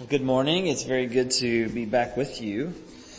Well, good morning. It's very good to be back with you.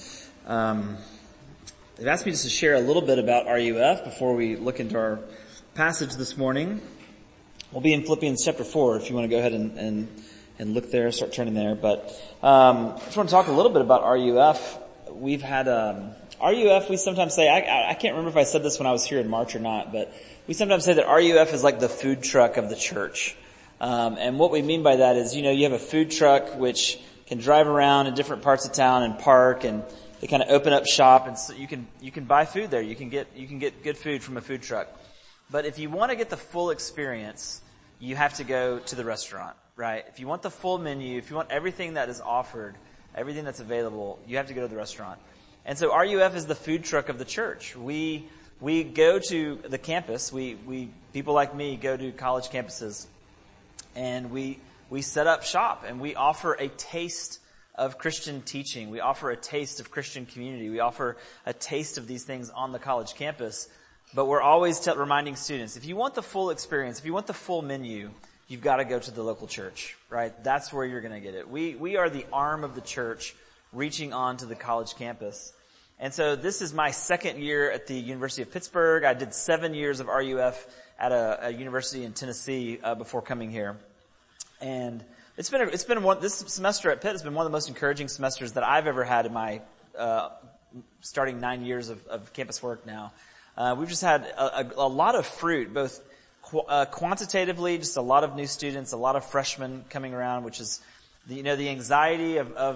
They've asked me just to share a little bit about RUF before we look into our passage this morning. We'll be in Philippians chapter 4 if you want to go ahead and look there, start turning there. But I just want to talk a little bit about RUF. We've had RUF, we sometimes say, I can't remember if I said this when I was here in March or not, but we sometimes say that RUF is like the food truck of the church. And what we mean by that is, you have a food truck which can drive around in different parts of town and park, and they kind of open up shop, and so you can buy food there. You can get good food from a food truck. But if you want to get the full experience, you have to go to the restaurant, right? If you want the full menu, if you want everything that is offered, everything that's available, you have to go to the restaurant. And so RUF is the food truck of the church. We go to the campus. People like me go to college campuses. And we set up shop and we offer a taste of Christian teaching. We offer a taste of Christian community. We offer a taste of these things on the college campus. But we're always reminding students, if you want the full experience, if you want the full menu, you've got to go to the local church, right? That's where you're going to get it. We are the arm of the church reaching on to the college campus. And so this is my second year at the University of Pittsburgh. I did 7 years of RUF at a university in Tennessee before coming here. And this semester at Pitt has been one of the most encouraging semesters that I've ever had in my starting 9 years of campus work now. We've just had a lot of fruit, both quantitatively, just a lot of new students, a lot of freshmen coming around, which is the anxiety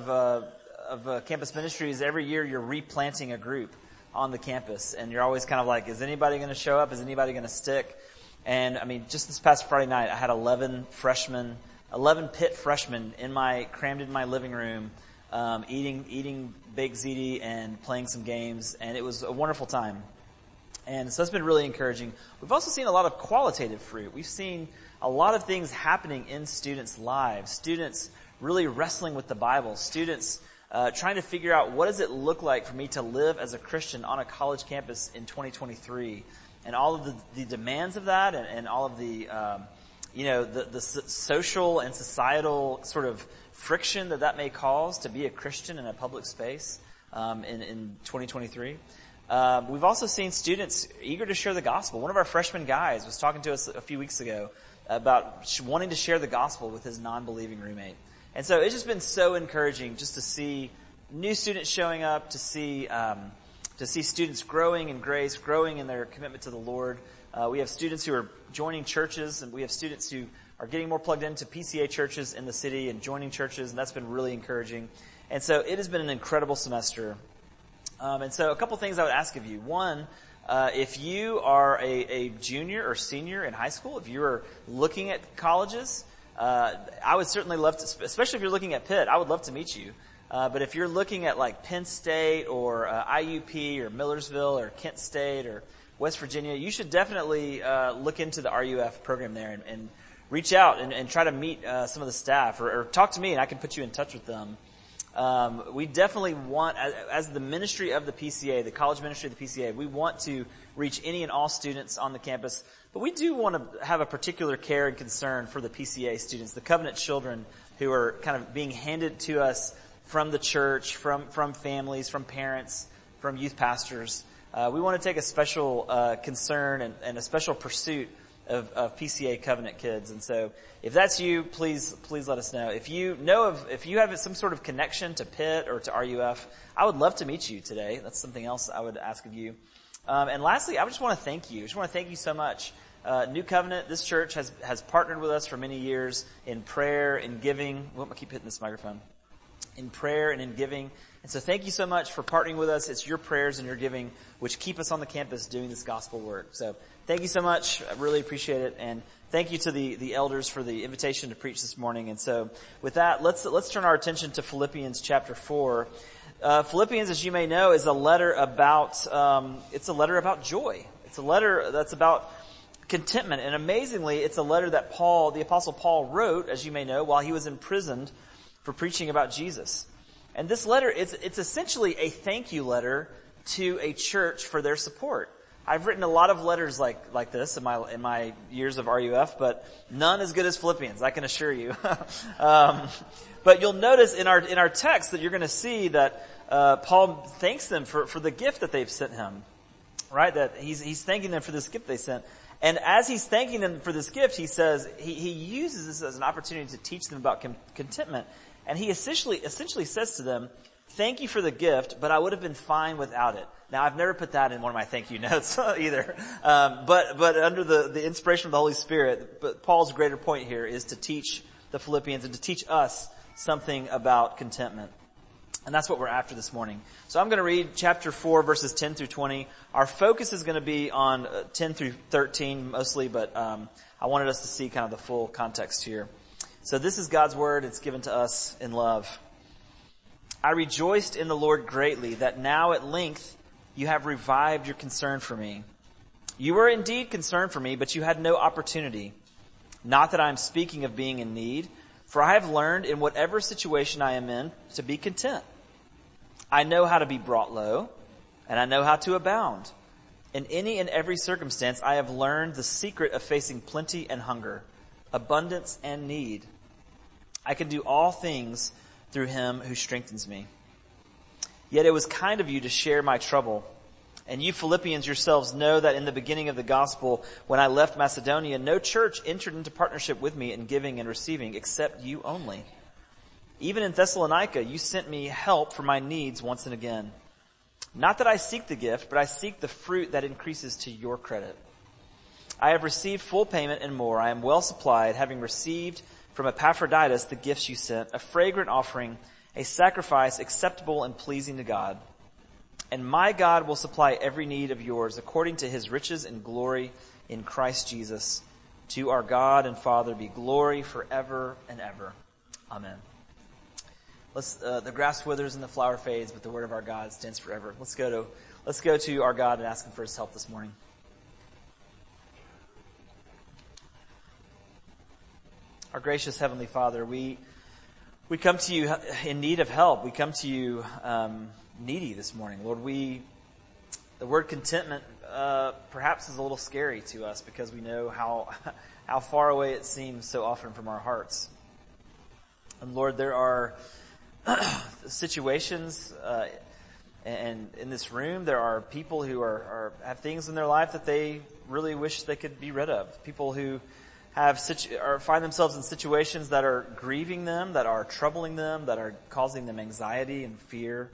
of campus ministry is every year you're replanting a group on the campus, and you're always kind of like, is anybody going to show up? Is anybody going to stick? And I mean, just this past Friday night, I had 11 Pitt freshmen crammed in my living room, eating baked ziti and playing some games, and it was a wonderful time. And so that's been really encouraging. We've also seen a lot of qualitative fruit. We've seen a lot of things happening in students' lives. Students really wrestling with the Bible. Students trying to figure out, what does it look like for me to live as a Christian on a college campus in 2023? And all of the demands of that, and all of the social and societal sort of friction that may cause to be a Christian in a public space in 2023. We've also seen students eager to share the gospel. One of our freshman guys was talking to us a few weeks ago about wanting to share the gospel with his non-believing roommate. And so it's just been so encouraging just to see new students showing up, to see students growing in grace, growing in their commitment to the Lord. We have students who are joining churches, and we have students who are getting more plugged into PCA churches in the city and joining churches, and that's been really encouraging. And so it has been an incredible semester. And so a couple things I would ask of you. One, if you are a junior or senior in high school, if you are looking at colleges, I would certainly love to, especially if you're looking at Pitt, I would love to meet you. But if you're looking at like Penn State or IUP or Millersville or Kent State or West Virginia, you should definitely look into the RUF program there and reach out and try to meet some of the staff or talk to me, and I can put you in touch with them. We definitely want, as the ministry of the PCA, the college ministry of the PCA, we want to reach any and all students on the campus, but we do want to have a particular care and concern for the PCA students, the covenant children who are kind of being handed to us from the church, from families, from parents, from youth pastors. We want to take a special concern and a special pursuit of PCA covenant kids. And so if that's you, please let us know. If you have some sort of connection to Pitt or to RUF, I would love to meet you today. That's something else I would ask of you. And lastly, I just want to thank you. I just want to thank you so much. New Covenant, this church has partnered with us for many years in prayer and giving. I keep hitting this microphone. In prayer and in giving. And so thank you so much for partnering with us. It's your prayers and your giving which keep us on the campus doing this gospel work. So thank you so much. I really appreciate it. And thank you to the elders for the invitation to preach this morning. And so with that, let's turn our attention to Philippians chapter 4. Philippians, as you may know, is a letter about joy. It's a letter that's about contentment. And amazingly, it's a letter that the apostle Paul wrote, as you may know, while he was imprisoned for preaching about Jesus. And this letter, it's essentially a thank you letter to a church for their support. I've written a lot of letters like this in my years of RUF, but none as good as Philippians, I can assure you. But you'll notice in our text that you're going to see that Paul thanks them for the gift that they've sent him, right? That he's thanking them for this gift they sent. And as he's thanking them for this gift, he says he uses this as an opportunity to teach them about contentment. And he essentially says to them, thank you for the gift, but I would have been fine without it. Now, I've never put that in one of my thank you notes either. But under the inspiration of the Holy Spirit, but Paul's greater point here is to teach the Philippians and to teach us something about contentment. And that's what we're after this morning. So I'm going to read chapter 4, verses 10 through 20. Our focus is going to be on 10 through 13 mostly, but I wanted us to see kind of the full context here. So this is God's word. It's given to us in love. I rejoiced in the Lord greatly that now at length you have revived your concern for me. You were indeed concerned for me, but you had no opportunity. Not that I am speaking of being in need, for I have learned in whatever situation I am in to be content. I know how to be brought low, and I know how to abound. In any and every circumstance I have learned the secret of facing plenty and hunger, abundance and need. I can do all things through him who strengthens me. Yet it was kind of you to share my trouble. And you Philippians yourselves know that in the beginning of the gospel, when I left Macedonia, no church entered into partnership with me in giving and receiving except you only. Even in Thessalonica, you sent me help for my needs once and again. Not that I seek the gift, but I seek the fruit that increases to your credit. I have received full payment and more. I am well supplied, having received from Epaphroditus the gifts you sent, a fragrant offering, a sacrifice acceptable and pleasing to God. And my God will supply every need of yours according to his riches and glory in Christ Jesus. To our God and Father be glory forever and ever. Amen. The grass withers and the flower fades, but the word of our God stands forever. Let's go to our God and ask him for his help this morning. Our gracious Heavenly Father, we come to you in need of help. We come to you needy this morning. Lord, the word contentment perhaps is a little scary to us because we know how far away it seems so often from our hearts. And Lord, there are situations and in this room, there are people who have things in their life that they really wish they could be rid of. People who find themselves in situations that are grieving them, that are troubling them, that are causing them anxiety and fear.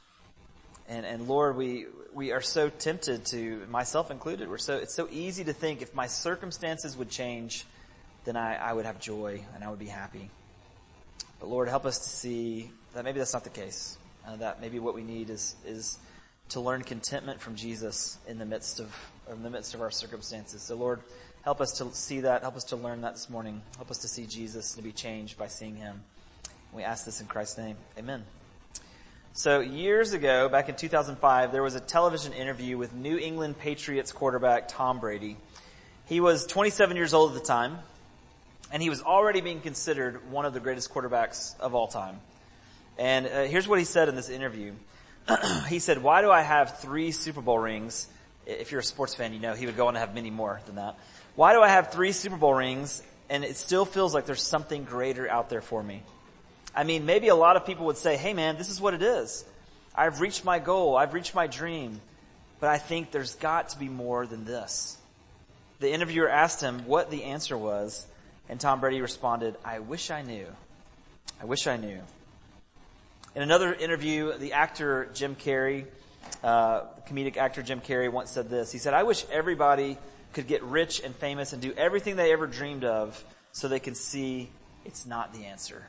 And Lord, we are so tempted to, myself included, it's so easy to think if my circumstances would change, then I would have joy and I would be happy. But Lord, help us to see that maybe that's not the case. That maybe what we need is to learn contentment from Jesus in the midst of our circumstances. So Lord, help us to see that. Help us to learn that this morning. Help us to see Jesus and to be changed by seeing him. We ask this in Christ's name. Amen. So years ago, back in 2005, there was a television interview with New England Patriots quarterback Tom Brady. He was 27 years old at the time, and he was already being considered one of the greatest quarterbacks of all time. And here's what he said in this interview. He said, "Why do I have 3 Super Bowl rings?" If you're a sports fan, you know he would go on to have many more than that. "Why do I have 3 Super Bowl rings and it still feels like there's something greater out there for me? I mean, maybe a lot of people would say, hey man, this is what it is. I've reached my goal. I've reached my dream. But I think there's got to be more than this." The interviewer asked him what the answer was, and Tom Brady responded, "I wish I knew. I wish I knew." In another interview, the actor Jim Carrey, comedic actor Jim Carrey once said this. He said, "I wish everybody could get rich and famous and do everything they ever dreamed of so they can see it's not the answer."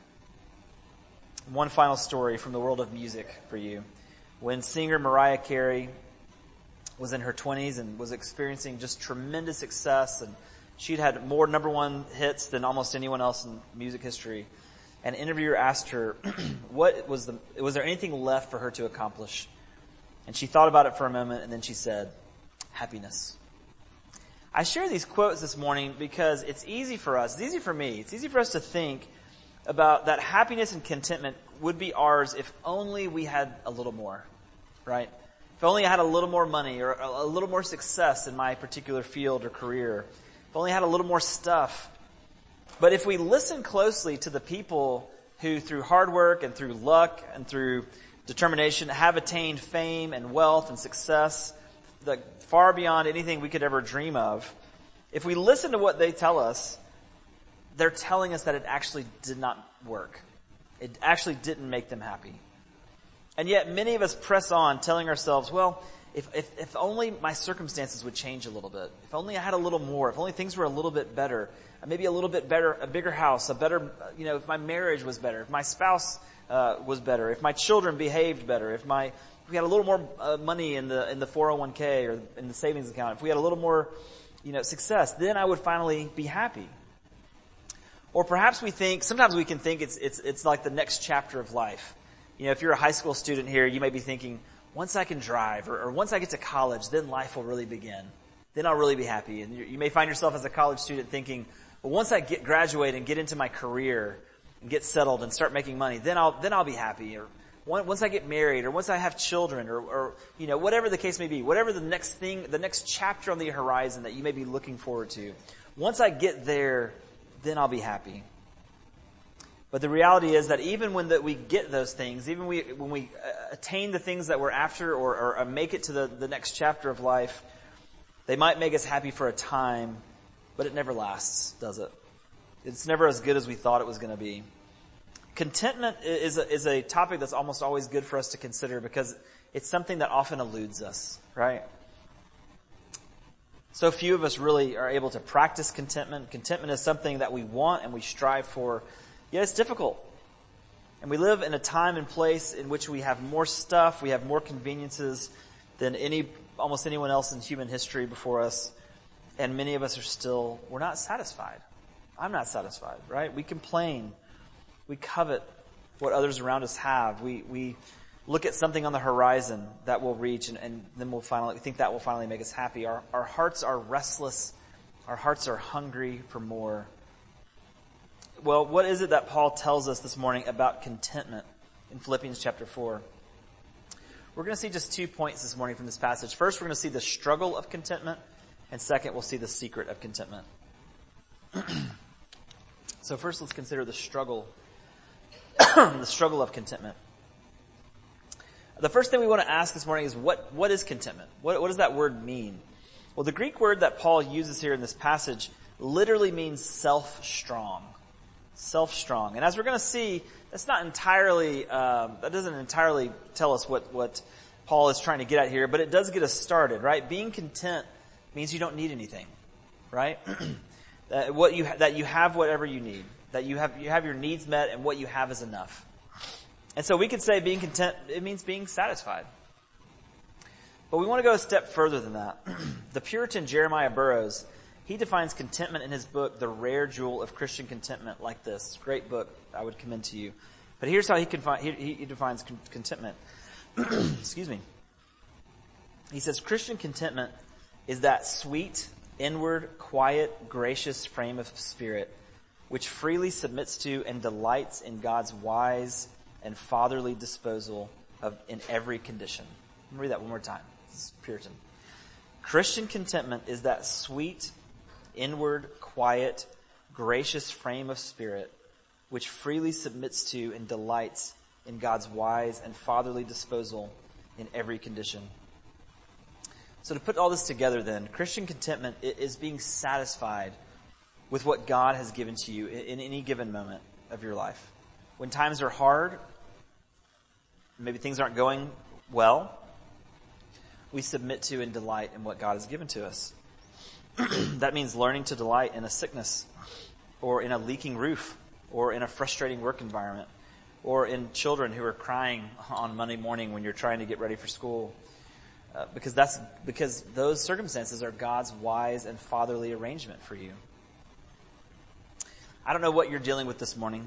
One final story from the world of music for you. When singer Mariah Carey was in her 20s and was experiencing just tremendous success, and she'd had more number 1 hits than almost anyone else in music history. An interviewer asked her, was there anything left for her to accomplish? And she thought about it for a moment, and then she said, happiness. I share these quotes this morning because it's easy for us to think about that happiness and contentment would be ours if only we had a little more, right? If only I had a little more money or a little more success in my particular field or career. If only I had a little more stuff. But if we listen closely to the people who through hard work and through luck and through determination have attained fame and wealth and success that far beyond anything we could ever dream of, if we listen to what they tell us, they're telling us that it actually did not work. It actually didn't make them happy. And yet many of us press on telling ourselves, well, if only my circumstances would change a little bit. If only I had a little more. If only things were a little bit better. Maybe a little bit better, a bigger house, a better, if my marriage was better, if my spouse was better, if my children behaved better, if we had a little more money in the 401k or in the savings account, if we had a little more, success, then I would finally be happy. Or perhaps sometimes we can think it's like the next chapter of life. If you're a high school student here, you may be thinking, once I can drive or once I get to college, then life will really begin. Then I'll really be happy. And you may find yourself as a college student thinking, well, once I graduate and get into my career and get settled and start making money, then I'll be happy. Or once I get married or once I have children or whatever the case may be, whatever the next chapter on the horizon that you may be looking forward to. Once I get there, then I'll be happy. But the reality is that even when we get those things, even when we attain the things that we're after or make it to the next chapter of life, they might make us happy for a time, but it never lasts, does it? It's never as good as we thought it was going to be. Contentment is a topic that's almost always good for us to consider because it's something that often eludes us, right? So few of us really are able to practice contentment. Contentment is something that we want and we strive for, yet it's difficult. And we live in a time and place in which we have more stuff, we have more conveniences than almost anyone else in human history before us. And many of us we're not satisfied. I'm not satisfied, right? We complain. We covet what others around us have. We look at something on the horizon that we'll reach and then we think that will finally make us happy. Our hearts are restless. Our hearts are hungry for more. Well, what is it that Paul tells us this morning about contentment in Philippians chapter 4? We're going to see just 2 points this morning from this passage. First, we're going to see the struggle of contentment. And second, we'll see the secret of contentment. So first, let's consider the struggle, the struggle of contentment. The first thing we want to ask this morning is what is contentment? What does that word mean? Well, the Greek word that Paul uses here in this passage literally means self-strong. Self-strong. And as we're going to see, that's not entirely, that doesn't entirely tell us what Paul is trying to get at here, but it does get us started, right? Being content means you don't need anything, right? that you have whatever you need, that you have your needs met and what you have is enough. And so we could say being content, it means being satisfied. But we want to go a step further than that. The Puritan Jeremiah Burroughs, he defines contentment in his book, The Rare Jewel of Christian Contentment, like this. Great book, I would commend to you. But here's how he defines contentment. Excuse me. He says, Christian contentment is that sweet, inward, quiet, gracious frame of spirit which freely submits to and delights in God's wise and fatherly disposal in every condition. Let me read that one more time. This is Puritan. Christian contentment is that sweet, inward, quiet, gracious frame of spirit which freely submits to and delights in God's wise and fatherly disposal in every condition. So to put all this together then, Christian contentment is being satisfied with what God has given to you in any given moment of your life. When times are hard, maybe things aren't going well, we submit to and delight in what God has given to us. That means learning to delight in a sickness, or in a leaking roof, or in a frustrating work environment, or in children who are crying on Monday morning when you're trying to get ready for school. Because those circumstances are God's wise and fatherly arrangement for you. I don't know what you're dealing with this morning.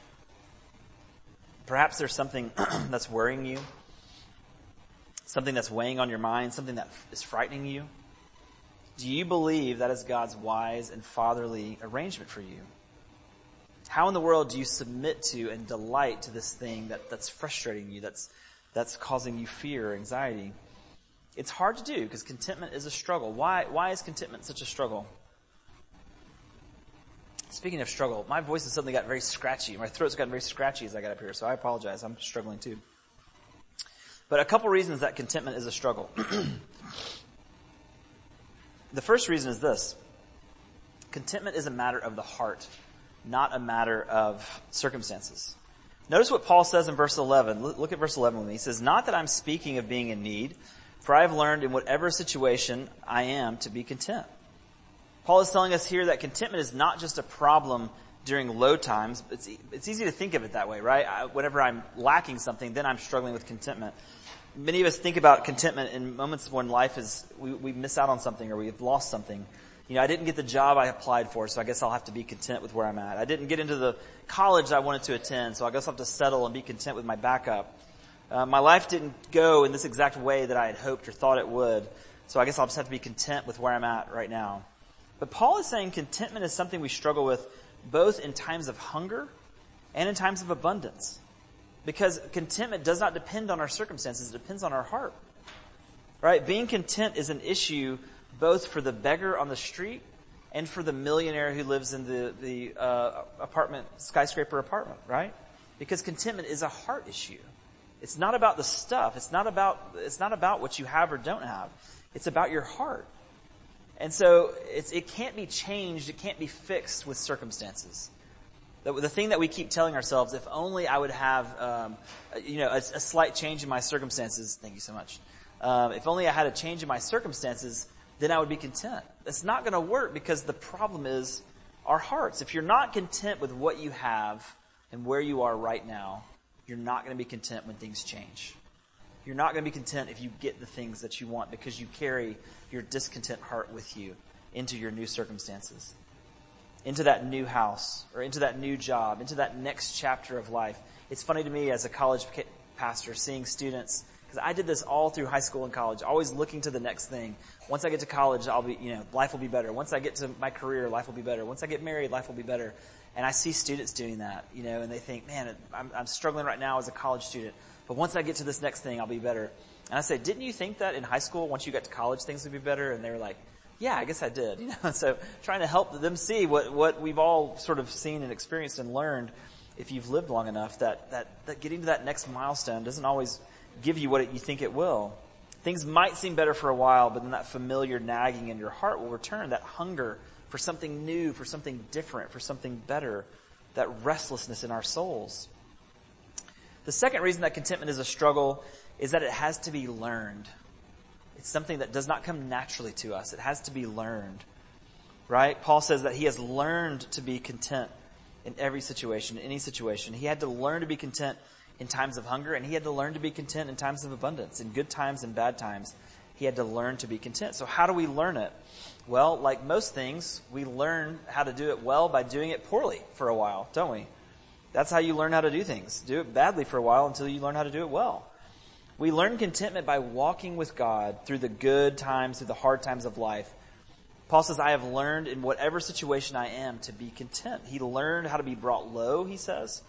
Perhaps there's something that's worrying you, something that's weighing on your mind, something that is frightening you. Do you believe that is God's wise and fatherly arrangement for you? How in the world do you submit to and delight to this thing that's frustrating you, that's causing you fear or anxiety? It's hard to do because contentment is a struggle. Why is contentment such a struggle? Speaking of struggle, my voice has suddenly got very scratchy. My throat's gotten very scratchy as I got up here, so I apologize. I'm struggling too. But a couple reasons that contentment is a struggle. The first reason is this. Contentment is a matter of the heart, not a matter of circumstances. Notice what Paul says in verse 11. Look at verse 11 with me. He says, "Not that I'm speaking of being in need, for I have learned in whatever situation I am to be content." Paul is telling us here that contentment is not just a problem during low times. It's easy to think of it that way, right? Whenever I'm lacking something, then I'm struggling with contentment. Many of us think about contentment in moments when life is, we miss out on something or we've lost something. You know, I didn't get the job I applied for, so I guess I'll have to be content with where I'm at. I didn't get into the college I wanted to attend, so I guess I'll have to settle and be content with my backup. My life didn't go in this exact way that I had hoped or thought it would, so I guess I'll just have to be content with where I'm at right now. But Paul is saying contentment is something we struggle with both in times of hunger and in times of abundance. Because contentment does not depend on our circumstances, it depends on our heart. Right? Being content is an issue both for the beggar on the street and for the millionaire who lives in the skyscraper apartment, right? Because contentment is a heart issue. It's not about the stuff. It's not about what you have or don't have. It's about your heart. And so it can't be changed. It can't be fixed with circumstances. The thing that we keep telling ourselves, if only I would have, a slight change in my circumstances. Thank you so much. If only I had a change in my circumstances, then I would be content. That's not going to work because the problem is our hearts. If you're not content with what you have and where you are right now, you're not going to be content when things change. You're not going to be content if you get the things that you want because you carry your discontent heart with you into your new circumstances, into that new house or into that new job, into that next chapter of life. It's funny to me as a college pastor seeing students, because I did this all through high school and college, always looking to the next thing. Once I get to college, life will be better. Once I get to my career, life will be better. Once I get married, life will be better. And I see students doing that, and they think, man, I'm struggling right now as a college student. But once I get to this next thing, I'll be better. And I say, didn't you think that in high school, once you got to college, things would be better? And they were like, yeah, I guess I did. So trying to help them see what we've all sort of seen and experienced and learned if you've lived long enough that getting to that next milestone doesn't always give you what you think it will. Things might seem better for a while, but then that familiar nagging in your heart will return, that hunger for something new, for something different, for something better, that restlessness in our souls. The second reason that contentment is a struggle is that it has to be learned. It's something that does not come naturally to us. It has to be learned, right? Paul says that he has learned to be content in every situation, in any situation. He had to learn to be content in times of hunger, and he had to learn to be content in times of abundance. In good times and bad times, he had to learn to be content. So how do we learn it? Well, like most things, we learn how to do it well by doing it poorly for a while, don't we? That's how you learn how to do things. Do it badly for a while until you learn how to do it well. We learn contentment by walking with God through the good times, through the hard times of life. Paul says, I have learned in whatever situation I am to be content. He learned how to be brought low, he says.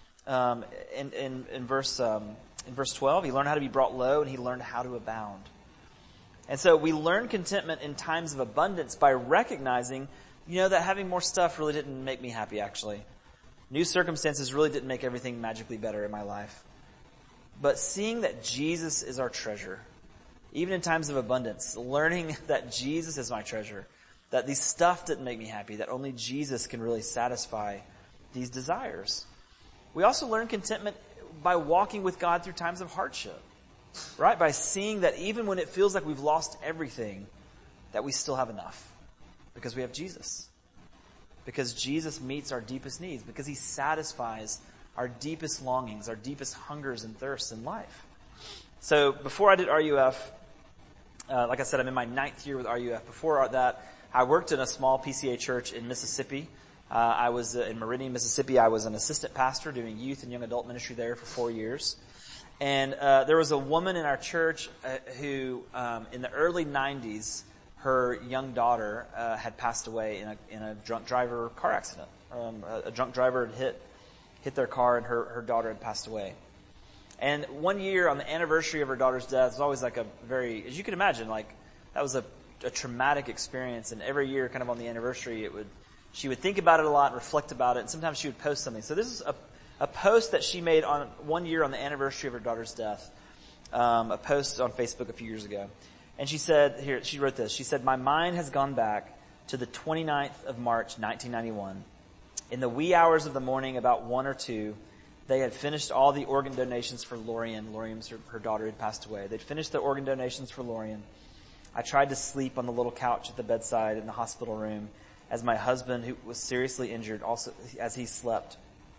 In verse 12, he learned how to be brought low and he learned how to abound. And so we learn contentment in times of abundance by recognizing, that having more stuff really didn't make me happy, actually. New circumstances really didn't make everything magically better in my life. But seeing that Jesus is our treasure, even in times of abundance, learning that Jesus is my treasure, that these stuff didn't make me happy, that only Jesus can really satisfy these desires. We also learn contentment by walking with God through times of hardship, right? By seeing that even when it feels like we've lost everything, that we still have enough because we have Jesus. Because Jesus meets our deepest needs, because he satisfies our deepest longings, our deepest hungers and thirsts in life. So before I did RUF, like I said, I'm in my 9th year with RUF. Before that, I worked in a small PCA church in Mississippi. I was in Meridian, Mississippi. I was an assistant pastor doing youth and young adult ministry there for 4 years. And there was a woman in our church who, in the early 90s, her young daughter had passed away in a drunk driver car accident. A drunk driver had hit their car and her daughter had passed away. And 1 year on the anniversary of her daughter's death was always like a very, as you can imagine, like that was a traumatic experience. And every year kind of on the anniversary, she would think about it a lot, reflect about it, and sometimes she would post something. So this is a post that she made on 1 year on the anniversary of her daughter's death, a post on Facebook a few years ago. And she said, she wrote this, she said, "My mind has gone back to the 29th of March, 1991. In the wee hours of the morning, about 1 or 2, they had finished all the organ donations for Lorian. Lorian's her daughter had passed away. They'd finished the organ donations for Lorian. I tried to sleep on the little couch at the bedside in the hospital room as my husband, who was seriously injured, also as he slept.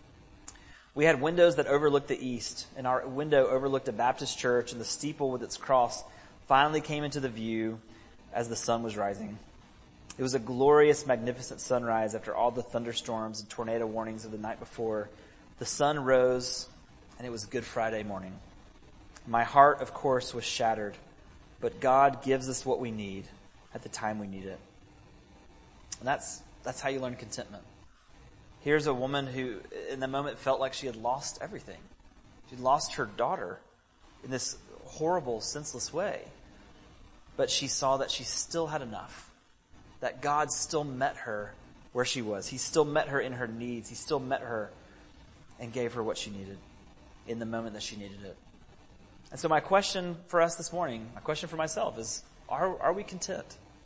We had windows that overlooked the east, and our window overlooked a Baptist church, and the steeple with its cross finally came into the view as the sun was rising. It was a glorious, magnificent sunrise after all the thunderstorms and tornado warnings of the night before. The sun rose, and it was Good Friday morning. My heart, of course, was shattered, but God gives us what we need at the time we need it." And that's how you learn contentment. Here's a woman who, in the moment, felt like she had lost everything. She'd lost her daughter in this horrible, senseless way. But she saw that she still had enough. That God still met her where she was. He still met her in her needs. He still met her and gave her what she needed in the moment that she needed it. And so my question for us this morning, my question for myself is, are we content?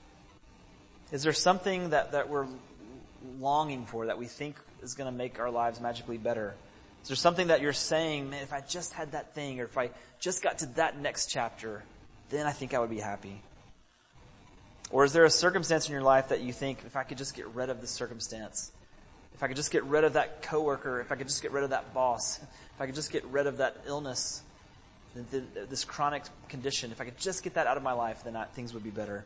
Is there something that we're longing for that we think is going to make our lives magically better? Is there something that you're saying, man, if I just had that thing, or if I just got to that next chapter, then I think I would be happy? Or is there a circumstance in your life that you think, if I could just get rid of this circumstance, if I could just get rid of that coworker, if I could just get rid of that boss, if I could just get rid of that illness, this chronic condition, if I could just get that out of my life, then things would be better.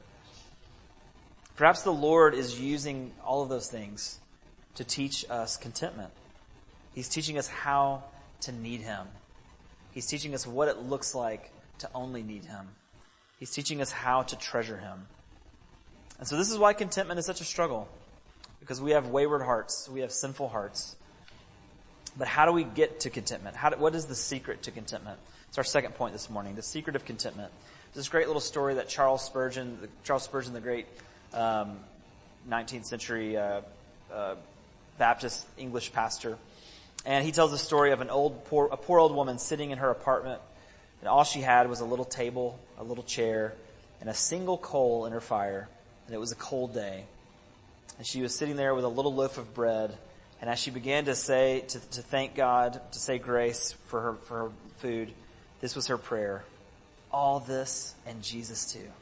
Perhaps the Lord is using all of those things to teach us contentment. He's teaching us how to need Him. He's teaching us what it looks like to only need Him. He's teaching us how to treasure Him. And so this is why contentment is such a struggle. Because we have wayward hearts. We have sinful hearts. But how do we get to contentment? What is the secret to contentment? It's our second point this morning. The secret of contentment. There's this great little story that Charles Spurgeon, the great 19th century Baptist English pastor. And he tells the story of a poor old woman sitting in her apartment. And all she had was a little table, a little chair, and a single coal in her fire. And it was a cold day. And she was sitting there with a little loaf of bread. And as she began to thank God, to say grace for her food, this was her prayer. All this and Jesus too.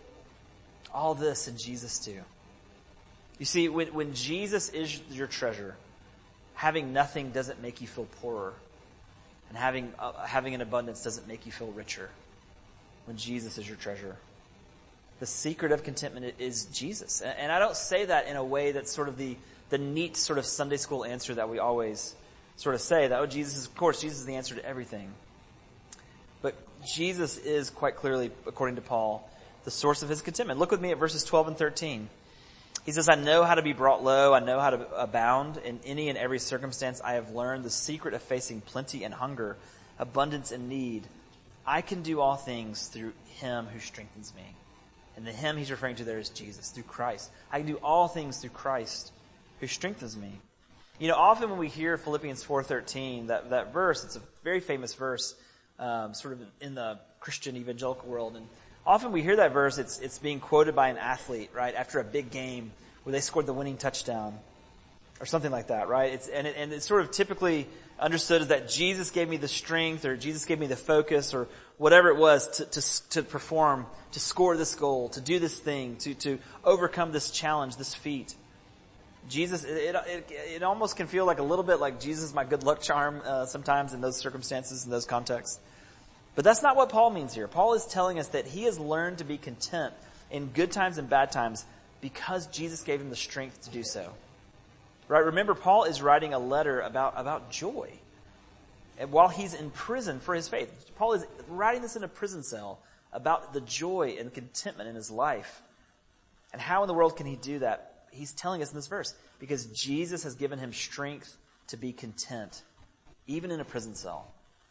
All this and Jesus too. You see, when Jesus is your treasure, having nothing doesn't make you feel poorer. And having an abundance doesn't make you feel richer. When Jesus is your treasure. The secret of contentment is Jesus. And I don't say that in a way that's sort of the neat sort of Sunday school answer that we always sort of say. That, Jesus is the answer to everything. But Jesus is quite clearly, according to Paul, the source of his contentment. Look with me at verses 12 and 13. He says, "I know how to be brought low. I know how to abound in any and every circumstance. I have learned the secret of facing plenty and hunger, abundance and need. I can do all things through Him who strengthens me." And the Him he's referring to there is Jesus, through Christ. I can do all things through Christ who strengthens me. You know, often when we hear Philippians 4:13, that verse, it's a very famous verse, sort of in the Christian evangelical world. And often we hear that verse, it's being quoted by an athlete, right? After a big game where they scored the winning touchdown or something like that, right? It's sort of typically understood as that Jesus gave me the strength, or Jesus gave me the focus, or whatever it was to perform, to score this goal, to do this thing, to overcome this challenge, this feat. Jesus, it almost can feel like a little bit like Jesus is my good luck charm sometimes in those circumstances, in those contexts. But that's not what Paul means here. Paul is telling us that he has learned to be content in good times and bad times because Jesus gave him the strength to do so. Right? Remember, Paul is writing a letter about joy. And while he's in prison for his faith, Paul is writing this in a prison cell about the joy and contentment in his life. And how in the world can he do that? He's telling us in this verse, because Jesus has given him strength to be content, even in a prison cell,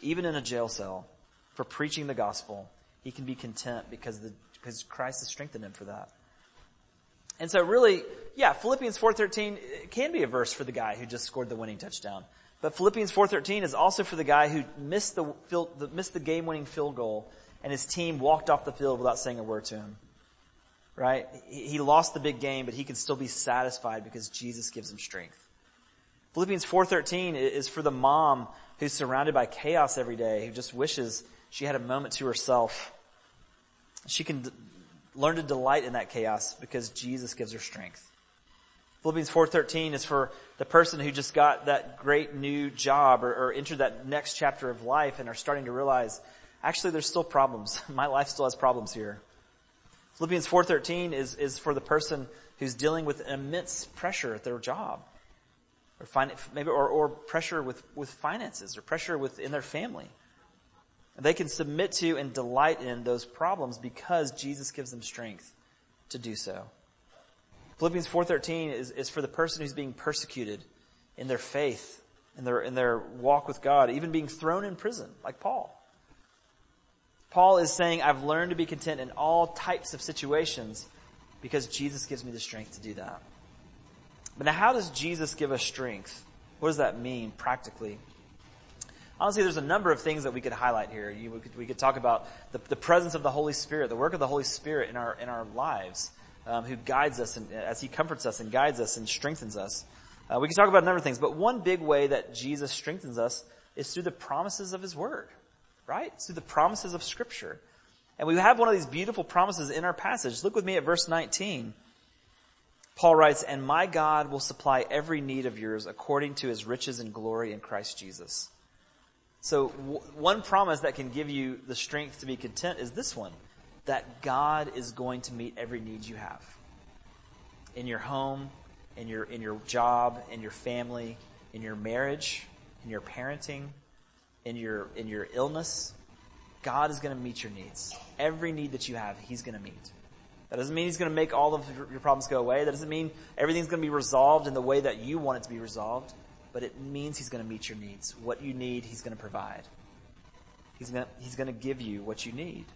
even in a jail cell, for preaching the gospel, he can be content because Christ has strengthened him for that. And so really, Philippians 4:13 can be a verse for the guy who just scored the winning touchdown. But Philippians 4:13 is also for the guy who missed the game-winning field goal and his team walked off the field without saying a word to him. Right? He lost the big game, but he can still be satisfied because Jesus gives him strength. Philippians 4:13 is for the mom who's surrounded by chaos every day, who just wishes she had a moment to herself. She can learn to delight in that chaos because Jesus gives her strength. Philippians 4:13 is for the person who just got that great new job or entered that next chapter of life and are starting to realize, actually there's still problems. My life still has problems here. Philippians 4:13 is for the person who's dealing with immense pressure at their job, or pressure with finances, or pressure within their family. They can submit to and delight in those problems because Jesus gives them strength to do so. Philippians 4:13 is for the person who's being persecuted in their faith, in their walk with God, even being thrown in prison, like Paul. Paul is saying, I've learned to be content in all types of situations because Jesus gives me the strength to do that. But now how does Jesus give us strength? What does that mean practically? Honestly, there's a number of things that we could highlight here. We could talk about the presence of the Holy Spirit, the work of the Holy Spirit in our lives, who guides us and as he comforts us and guides us and strengthens us. We can talk about a number of things, but one big way that Jesus strengthens us is through the promises of his word, right? It's through the promises of Scripture. And we have one of these beautiful promises in our passage. Look with me at verse 19. Paul writes, "And my God will supply every need of yours according to his riches and glory in Christ Jesus." So one promise that can give you the strength to be content is this one, that God is going to meet every need you have. In your home, in your job, in your family, in your marriage, in your parenting, in your illness, God is going to meet your needs. Every need that you have, he's going to meet. That doesn't mean he's going to make all of your problems go away. That doesn't mean everything's going to be resolved in the way that you want it to be resolved. But it means he's going to meet your needs. What you need, he's going to provide. He's going to give you what you need.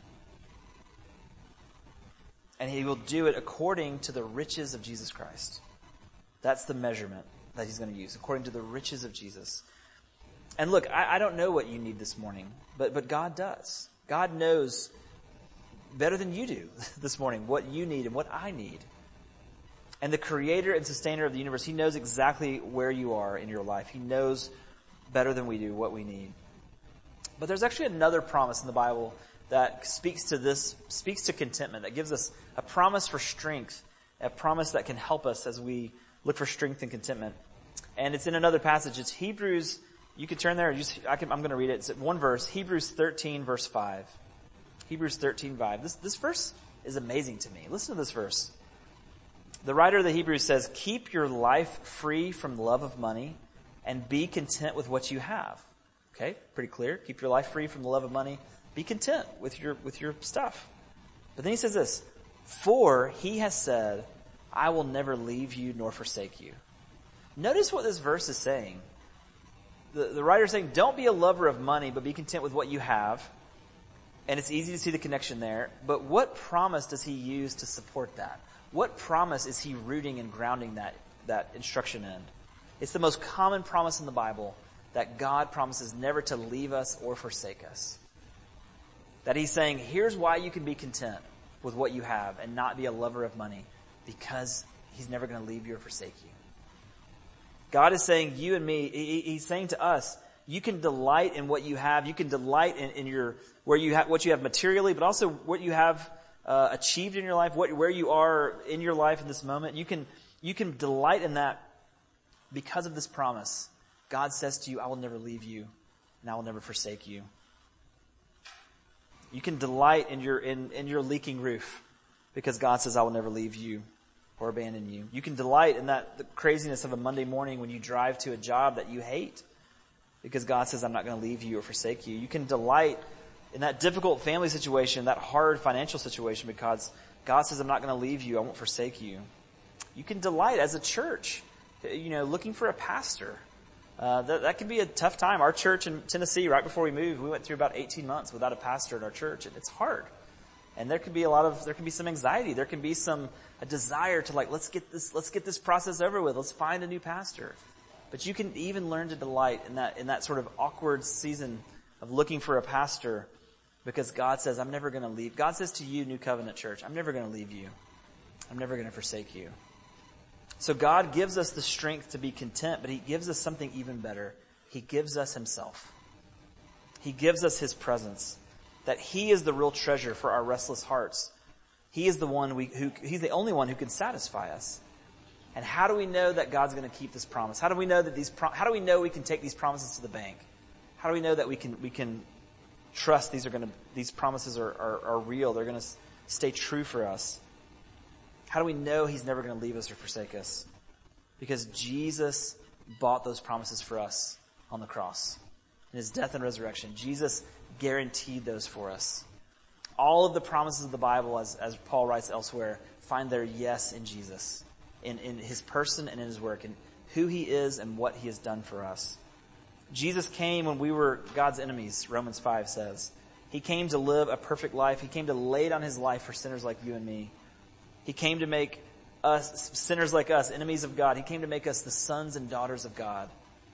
And he will do it according to the riches of Jesus Christ. That's the measurement that he's going to use, according to the riches of Jesus. And look, I don't know what you need this morning, but God does. God knows better than you do this morning what you need and what I need. And the creator and sustainer of the universe, he knows exactly where you are in your life. He knows better than we do what we need. But there's actually another promise in the Bible that speaks to contentment, that gives us a promise for strength, a promise that can help us as we look for strength and contentment. And it's in another passage. It's Hebrews. You could turn there. I'm going to read it. It's one verse. Hebrews 13, verse 5. Hebrews 13, 5. This verse is amazing to me. Listen to this verse. The writer of the Hebrews says, "Keep your life free from the love of money and be content with what you have." Okay, pretty clear. Keep your life free from the love of money. Be content with your stuff. But then he says this, "For he has said, I will never leave you nor forsake you." Notice what this verse is saying. The writer is saying, don't be a lover of money, but be content with what you have. And it's easy to see the connection there. But what promise does he use to support that? What promise is he rooting and grounding that instruction in? It's the most common promise in the Bible, that God promises never to leave us or forsake us. That he's saying, here's why you can be content with what you have and not be a lover of money, because he's never going to leave you or forsake you. God is saying, you and me, he's saying to us, you can delight in what you have. You can delight in what you have materially, but also what you have achieved in your life, where you are in your life in this moment. You can delight in that because of this promise. God says to you, I will never leave you and I will never forsake you. You can delight in your leaking roof because God says, I will never leave you or abandon you. You can delight in the craziness of a Monday morning when you drive to a job that you hate because God says, I'm not going to leave you or forsake you. You can delight in that difficult family situation, that hard financial situation, because God says, I'm not going to leave you, I won't forsake you. You can delight as a church, looking for a pastor that can be a tough time. Our church in Tennessee, right before we moved, we went through about 18 months without a pastor at our church, and it's hard. And there can be some anxiety. There can be a desire to let's get this process over with. Let's find a new pastor. But you can even learn to delight in that sort of awkward season of looking for a pastor, because God says, I'm never going to leave. God says to you, New Covenant Church, I'm never going to leave you. I'm never going to forsake you. So God gives us the strength to be content, but He gives us something even better. He gives us Himself. He gives us His presence, that He is the real treasure for our restless hearts. He is the one He's the only one who can satisfy us. And how do we know that God's going to keep this promise? How do we know that how do we know we can take these promises to the bank? How do we know that we can trust these promises are real? They're going to stay true for us. How do we know He's never going to leave us or forsake us? Because Jesus bought those promises for us on the cross. In His death and resurrection, Jesus guaranteed those for us. All of the promises of the Bible, as Paul writes elsewhere, find their yes in Jesus, in His person and in His work, and who He is and what He has done for us. Jesus came when we were God's enemies, Romans 5 says. He came to live a perfect life. He came to lay down His life for sinners like you and me. He came to make us, sinners like us, enemies of God. He came to make us the sons and daughters of God.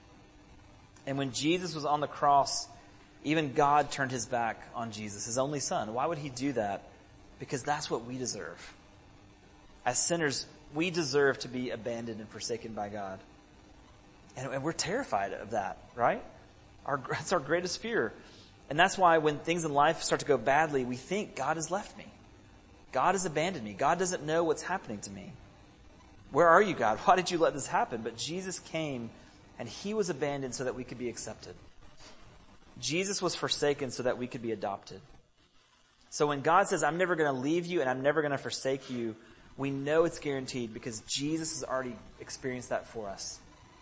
And when Jesus was on the cross, even God turned His back on Jesus, His only Son. Why would He do that? Because that's what we deserve. As sinners, we deserve to be abandoned and forsaken by God. And we're terrified of that, right? That's our greatest fear. And that's why when things in life start to go badly, we think God has left me. God has abandoned me. God doesn't know what's happening to me. Where are you, God? Why did you let this happen? But Jesus came and He was abandoned so that we could be accepted. Jesus was forsaken so that we could be adopted. So when God says, I'm never going to leave you and I'm never going to forsake you, we know it's guaranteed because Jesus has already experienced that for us.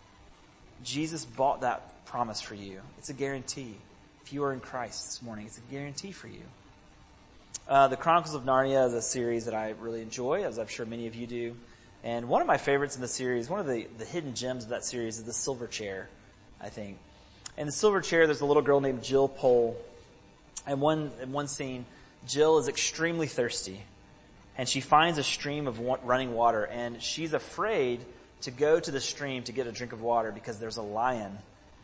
Jesus bought that promise for you. It's a guarantee. If you are in Christ this morning, it's a guarantee for you. The Chronicles of Narnia is a series that I really enjoy, as I'm sure many of you do. And one of my favorites in the series, one of the hidden gems of that series is the Silver Chair, I think. In the Silver Chair, there's a little girl named Jill Pole. And in one scene, Jill is extremely thirsty. And she finds a stream of running water. And she's afraid to go to the stream to get a drink of water because there's a lion.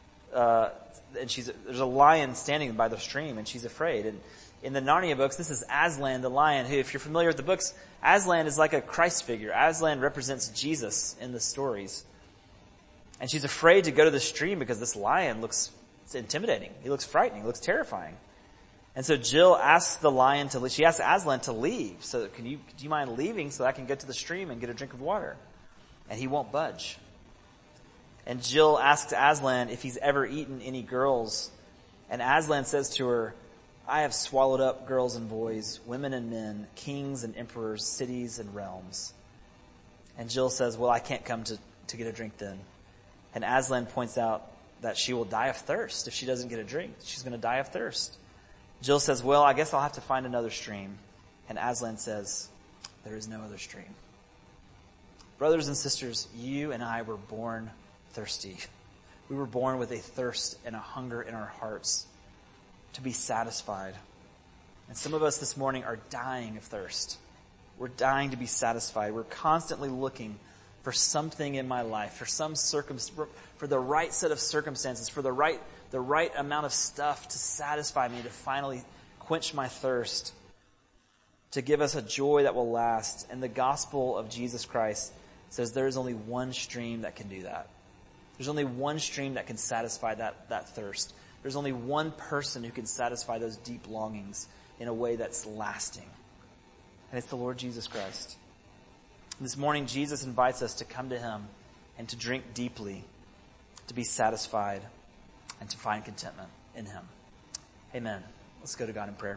There's a lion standing by the stream, and she's afraid. And in the Narnia books, this is Aslan the lion, who, if you're familiar with the books, Aslan is like a Christ figure. Aslan represents Jesus in the stories. And she's afraid to go to the stream because this lion looks intimidating. He looks frightening. He looks terrifying. And so Jill asks she asks Aslan to leave. So do you mind leaving so I can get to the stream and get a drink of water? And he won't budge. And Jill asks Aslan if he's ever eaten any girls. And Aslan says to her, I have swallowed up girls and boys, women and men, kings and emperors, cities and realms. And Jill says, well, I can't come to get a drink then. And Aslan points out that she will die of thirst if she doesn't get a drink. She's going to die of thirst. Jill says, well, I guess I'll have to find another stream. And Aslan says, there is no other stream. Brothers and sisters, you and I were born thirsty. We were born with a thirst and a hunger in our hearts to be satisfied. And some of us this morning are dying of thirst. We're dying to be satisfied. We're constantly looking for something in my life, for the right set of circumstances, for the right amount of stuff to satisfy me, to finally quench my thirst, to give us a joy that will last. And the gospel of Jesus Christ says there is only one stream that can do that. There's only one stream that can satisfy that thirst. There's only one person who can satisfy those deep longings in a way that's lasting. And it's the Lord Jesus Christ. This morning, Jesus invites us to come to Him and to drink deeply, to be satisfied, and to find contentment in Him. Amen. Let's go to God in prayer.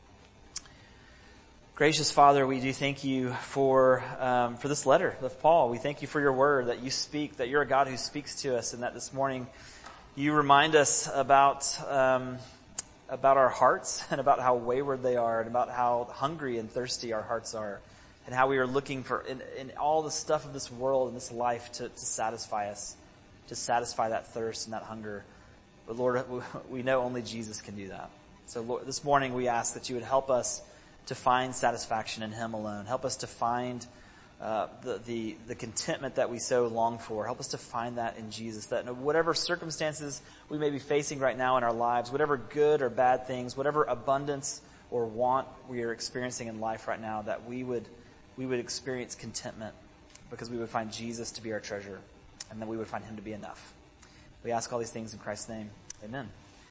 Gracious Father, we do thank you for this letter of Paul. We thank you for your word, that you speak, that you're a God who speaks to us, and that this morning you remind us about our hearts and about how wayward they are and about how hungry and thirsty our hearts are and how we are looking for in all the stuff of this world and this life to satisfy us. to satisfy that thirst and that hunger. But Lord, we know only Jesus can do that. So Lord, this morning we ask that you would help us to find satisfaction in him alone. Help us to find the contentment that we so long for. Help us to find that in Jesus, that in whatever circumstances we may be facing right now in our lives, whatever good or bad things, whatever abundance or want we are experiencing in life right now, that we would experience contentment because we would find Jesus to be our treasure and that we would find him to be enough. We ask all these things in Christ's name. Amen.